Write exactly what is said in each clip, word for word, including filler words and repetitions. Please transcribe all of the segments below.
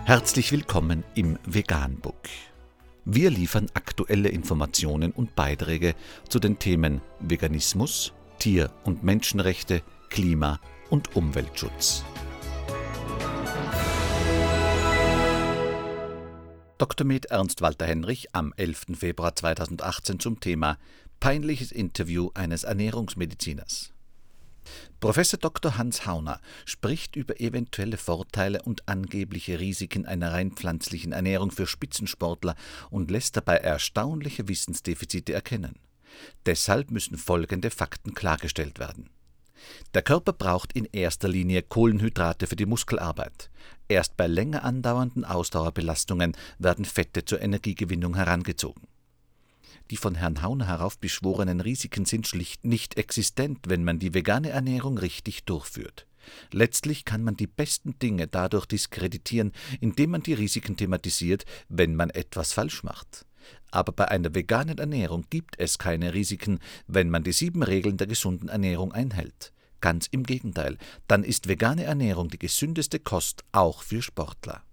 Herzlich willkommen im Veganbook. Wir liefern aktuelle Informationen und Beiträge zu den Themen Veganismus, Tier- und Menschenrechte, Klima- und Umweltschutz. Doktor med Ernst Walter Henrich am elften Februar zweitausendachtzehn zum Thema Peinliches Interview eines Ernährungsmediziners. Professor Doktor Hans Hauner spricht über eventuelle Vorteile und angebliche Risiken einer rein pflanzlichen Ernährung für Spitzensportler und lässt dabei erstaunliche Wissensdefizite erkennen. Deshalb müssen folgende Fakten klargestellt werden. Der Körper braucht in erster Linie Kohlenhydrate für die Muskelarbeit. Erst bei länger andauernden Ausdauerbelastungen werden Fette zur Energiegewinnung herangezogen. Die von Herrn Hauner heraufbeschworenen Risiken sind schlicht nicht existent, wenn man die vegane Ernährung richtig durchführt. Letztlich kann man die besten Dinge dadurch diskreditieren, indem man die Risiken thematisiert, wenn man etwas falsch macht. Aber bei einer veganen Ernährung gibt es keine Risiken, wenn man die sieben Regeln der gesunden Ernährung einhält. Ganz im Gegenteil, dann ist vegane Ernährung die gesündeste Kost, auch für Sportler.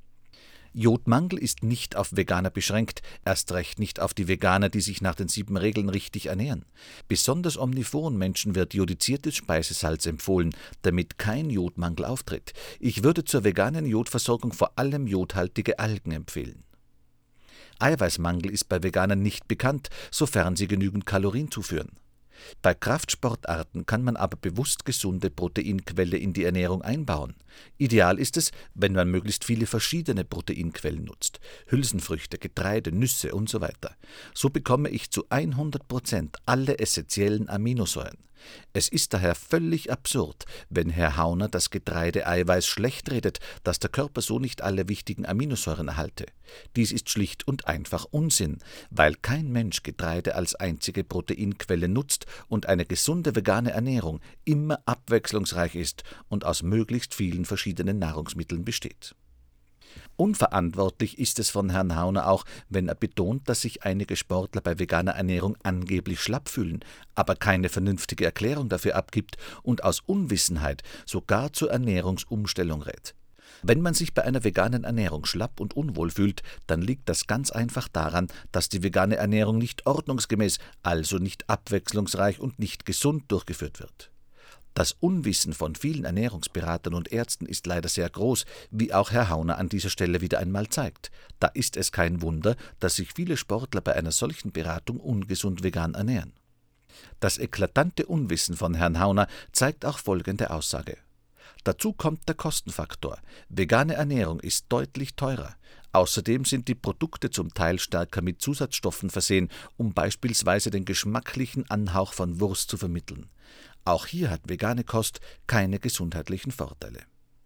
Jodmangel ist nicht auf Veganer beschränkt, erst recht nicht auf die Veganer, die sich nach den sieben Regeln richtig ernähren. Besonders omnivoren Menschen wird jodisiertes Speisesalz empfohlen, damit kein Jodmangel auftritt. Ich würde zur veganen Jodversorgung vor allem jodhaltige Algen empfehlen. Eiweißmangel ist bei Veganern nicht bekannt, sofern sie genügend Kalorien zuführen. Bei Kraftsportarten kann man aber bewusst gesunde Proteinquelle in die Ernährung einbauen. Ideal ist es, wenn man möglichst viele verschiedene Proteinquellen nutzt. Hülsenfrüchte, Getreide, Nüsse und so weiter. So bekomme ich zu hundert Prozent alle essentiellen Aminosäuren. Es ist daher völlig absurd, wenn Herr Hauner das Getreideeiweiß schlecht redet, dass der Körper so nicht alle wichtigen Aminosäuren erhalte. Dies ist schlicht und einfach Unsinn, weil kein Mensch Getreide als einzige Proteinquelle nutzt und eine gesunde vegane Ernährung immer abwechslungsreich ist und aus möglichst vielen verschiedenen Nahrungsmitteln besteht. Unverantwortlich ist es von Herrn Hauner auch, wenn er betont, dass sich einige Sportler bei veganer Ernährung angeblich schlapp fühlen, aber keine vernünftige Erklärung dafür abgibt und aus Unwissenheit sogar zur Ernährungsumstellung rät. Wenn man sich bei einer veganen Ernährung schlapp und unwohl fühlt, dann liegt das ganz einfach daran, dass die vegane Ernährung nicht ordnungsgemäß, also nicht abwechslungsreich und nicht gesund durchgeführt wird. Das Unwissen von vielen Ernährungsberatern und Ärzten ist leider sehr groß, wie auch Herr Hauner an dieser Stelle wieder einmal zeigt. Da ist es kein Wunder, dass sich viele Sportler bei einer solchen Beratung ungesund vegan ernähren. Das eklatante Unwissen von Herrn Hauner zeigt auch folgende Aussage. Dazu kommt der Kostenfaktor. Vegane Ernährung ist deutlich teurer. Außerdem sind die Produkte zum Teil stärker mit Zusatzstoffen versehen, um beispielsweise den geschmacklichen Anhauch von Wurst zu vermitteln. Auch hier hat vegane Kost keine gesundheitlichen Vorteile.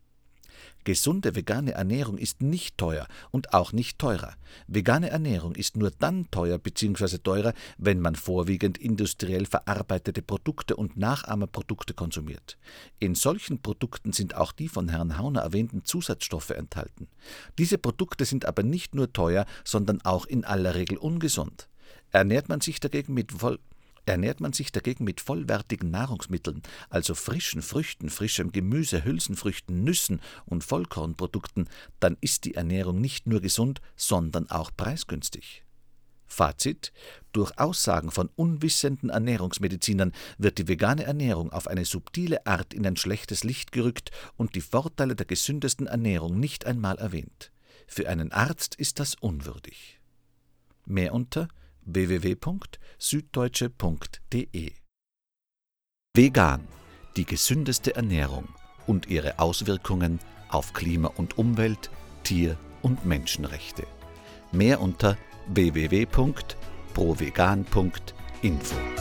Gesunde vegane Ernährung ist nicht teuer und auch nicht teurer. Vegane Ernährung ist nur dann teuer bzw. teurer, wenn man vorwiegend industriell verarbeitete Produkte und Nachahmerprodukte konsumiert. In solchen Produkten sind auch die von Herrn Hauner erwähnten Zusatzstoffe enthalten. Diese Produkte sind aber nicht nur teuer, sondern auch in aller Regel ungesund. Ernährt man sich dagegen mit voll Ernährt man sich dagegen mit vollwertigen Nahrungsmitteln, also frischen Früchten, frischem Gemüse, Hülsenfrüchten, Nüssen und Vollkornprodukten, dann ist die Ernährung nicht nur gesund, sondern auch preisgünstig. Fazit: Durch Aussagen von unwissenden Ernährungsmedizinern wird die vegane Ernährung auf eine subtile Art in ein schlechtes Licht gerückt und die Vorteile der gesündesten Ernährung nicht einmal erwähnt. Für einen Arzt ist das unwürdig. Mehr unter w w w punkt süddeutsche punkt de. Vegan, die gesündeste Ernährung und ihre Auswirkungen auf Klima und Umwelt, Tier- und Menschenrechte. Mehr unter w w w punkt provegan punkt info.